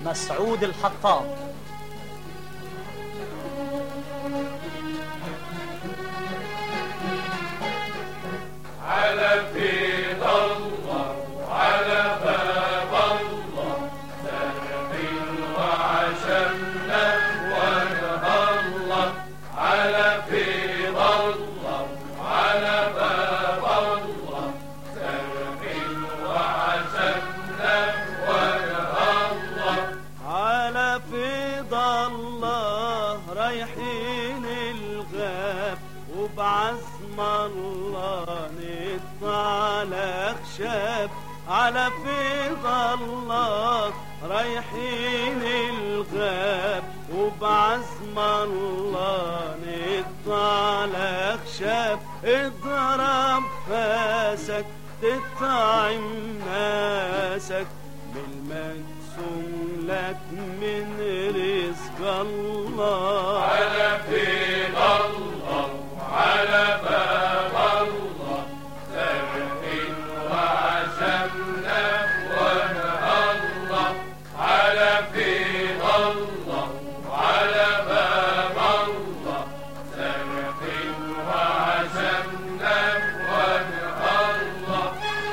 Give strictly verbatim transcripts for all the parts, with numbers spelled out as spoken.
مسعود الحطاب. على بيت الله على باب الله سنحل وعشمنا ونهض على بيت الله على باب الله سنحل وعشمنا ونهض على بيت الله رايحين الغاب وبعزم الله نطلع على خشاب على فيض الله رايحين الغاب وبعزم الله نطلع على خشاب اضرب فاسك تطعم ناسك بالمقسوم لك من رزق الله على فيض الله على باب الله سبح وعشمنا ونهض على فيض الله على باب الله سبح وعشمنا ونهض.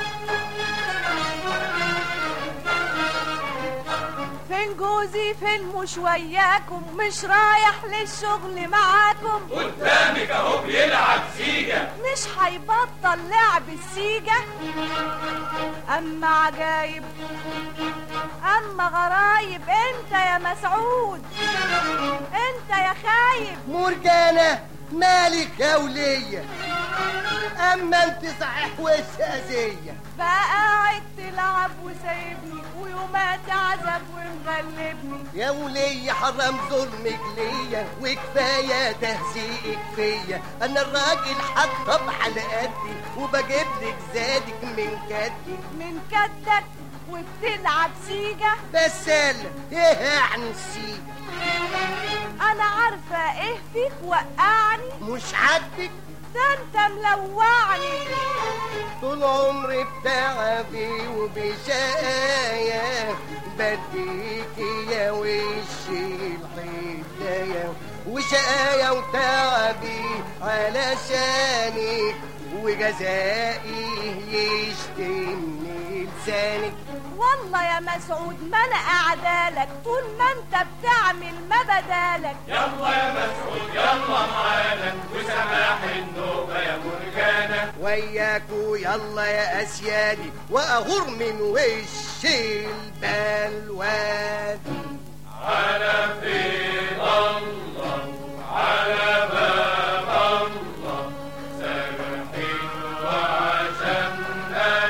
فين جوزي فين مش وياكم مش رايح للشغل معاكم قدامك اهو بيلعب سيجا مش هيبطل لعب السيجا اما عجايب اما غرايب انت يا مسعود انت يا خايب مرجانة مالك يا ولية اما انت صحيح وشازية بقى قاعد تلعب وسايبني ويومات عذب ومغلبني يا ولية حرام ظلمك ليا وكفاية تهزيقك فيا انا الراجل حطب على قدي وبجيب لك زادك من كدي من كدك وبتلعب سيجا بس ايه يعني السيجا انا عارفة ايه فيك وقعني مش عاجبك ده انت ملوعني طول عمري بتعبي وبشقايا بديكي يا وشي الحكاية وشقايا وتعبي علشانك وجزائي يشتمني لسانك والله يا مسعود ما انا قاعدالك طول ما انت بتعمل ما بدالك يلا يا مسعود يلا معانا وسماح النوبة يا مرجانة وياكو يلا يا اسيادي واغور من وش البلوان على فيض الله على باب الله سبحين وعشمنا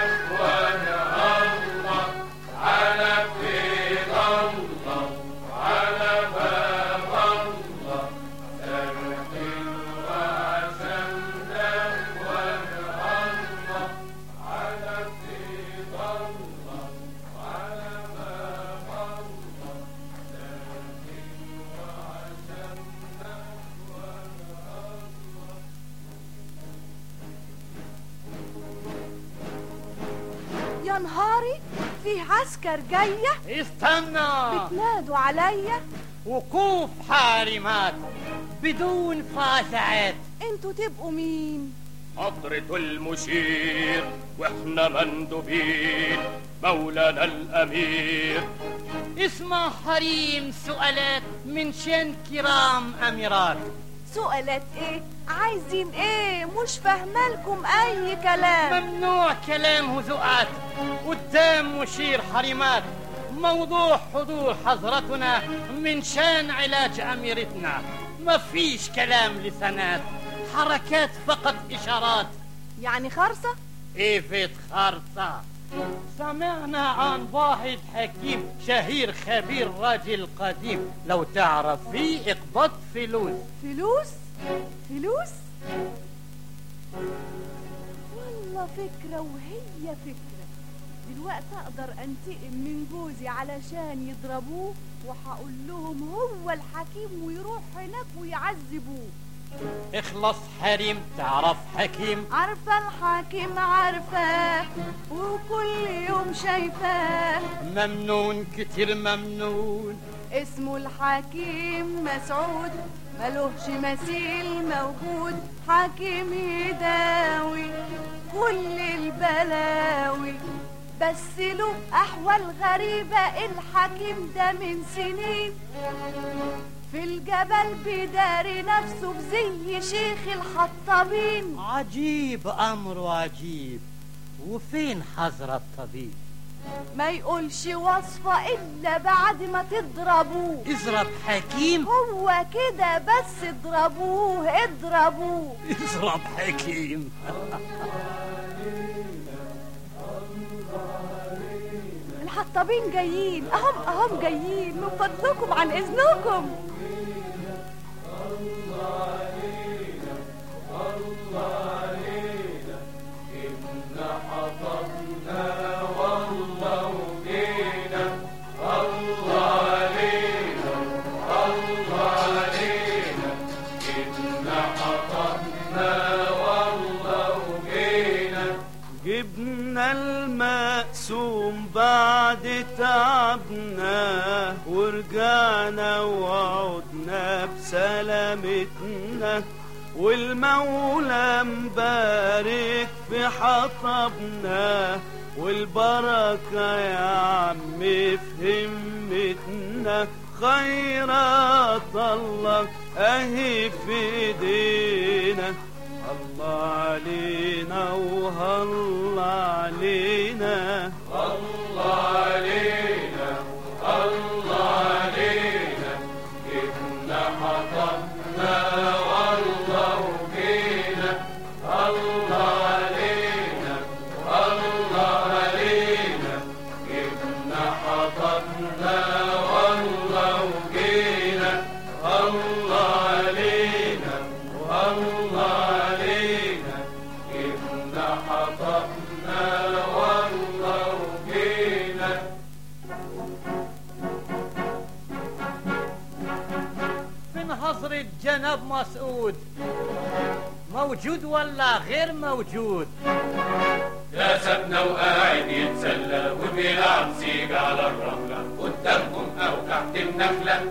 ونهض على فيض الله على باب الله سبحين وعشمنا ونهض على فيض الله على باب الله سبحين وعشمنا يا نهاري فيه عسكر جاية استنى بتنادوا عليا وقوف حارمات بدون فاسعات انتوا تبقوا مين حضرة المشير واحنا مندوبين مولانا الامير اسمع حريم سؤالات من شان كرام اميرات سؤالات ايه عايزين ايه مش فاهمالكم اي كلام ممنوع كلام هزوءات قدام مشير حريمات موضوع حضور حضرتنا من شان علاج أميرتنا مفيش كلام لسانات حركات فقط إشارات يعني خرصة ايه فيت خرصة سمعنا عن واحد حكيم شهير خبير راجل قديم لو تعرف فيه اقبض فلوس فلوس فلوس والله فكرة وهي فكرة دلوقتي اقدر انتقم من جوزي علشان يضربوه وهقول لهم هو الحكيم ويروح هناك ويعذبوه اخلص حريم تعرف حكيم. عارفة الحكيم عارفاه وكل يوم شايفاه. ممنون كتير ممنون. اسمه الحكيم مسعود ملوهش مثيل موجود. حكيم يداوي كل البلاوي بس له أحوال غريبة. الحكيم ده من سنين في الجبل بيداري نفسه بزي شيخ الحطابين. عجيب أمره عجيب. وفين حضرة الطبيب؟ ما يقولش وصفة إلا بعد ما تضربوه. اضرب حكيم. هو كده بس اضربوه اضربوه. اضرب حكيم. الحطابين جايين اهم اهم جايين من فضلكم عن اذنكم. جبنا المقسوم بعد تعبنا ورجعنا وعدنا بسلامتنا والمولى مبارك في حطبنا والبركة يا عم في همتنا. خيرات الله اهي في ايدينا. الله علينا وهلا علينا. الله علينا الله علينا جبنا حطبنا والله وجينا. الله علينا الله علينا جبنا حطبنا والله وجينا. الله علينا والله علينا جبنا حطبنا والله وجينا. فين حضرة جناب مسعود؟ موجود ولا غير موجود؟ يا سابنا وقاعد يتسلى وبيلعب سيجا على الرملة قدامهم أو تحت النخلة.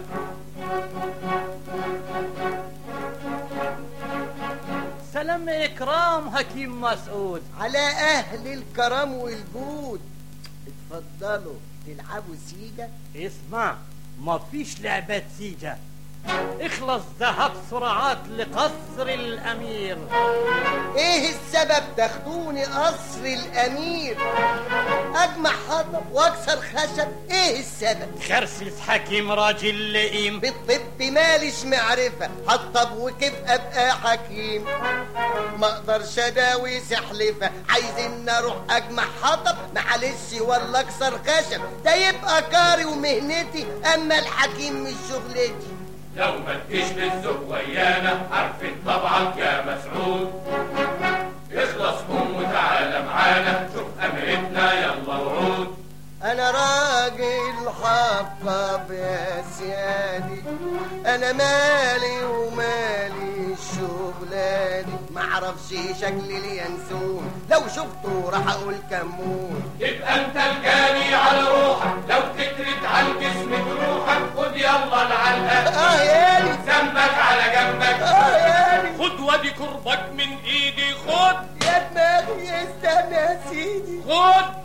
سلام إكرام حكيم مسعود. على أهل الكرم والجود. اتفضلوا تلعبوا سيجا. اسمع ما فيش لعبة سيجا. اخلص ذهب سرعات لقصر الأمير. ايه السبب تاخدوني قصر الأمير؟ أجمع حطب واكسر خشب. ايه السبب؟ خرسيس حكيم راجل لئيم. بالطب ماليش معرفة. حطب وكيف أبقى حكيم؟ ما اقدرش اداوي سحلفة. عايزين اروح اجمع حطب معلش ولا اكسر خشب. ده يبقى كاري ومهنتي اما الحكيم مش شغلتي. لو ما تجيش بالذوق ويانا عارفين طبعك يا مسعود. اخلص قوم وتعالى معانا شوف امرتنا يلا وعود. انا راجل حطب يا سيادي. انا مالي ومالي الشغلاني. معرفش شكل اليانسون لو شفته راح اقول كمون. يبقى انت الجاني على روحك لو تكرت على الجسم جروحك. خد يلا العلقة اه يالي ذنبك على جنبك. اه يالي خد وادي كربك من ايدي. خد يا دماغي استنى يا سيدي. خد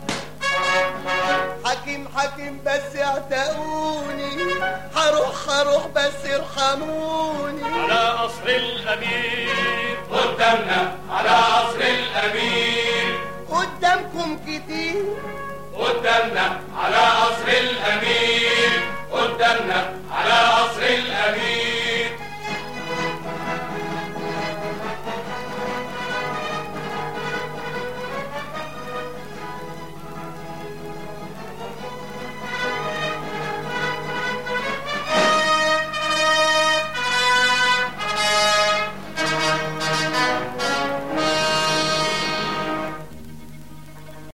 حكيم حكيم بس اعتقوني. هروح هروح بس ارحموني. على قصر الامير قدامنا على قصر الامير. قدامكم كتير قدامنا على قصر الامير.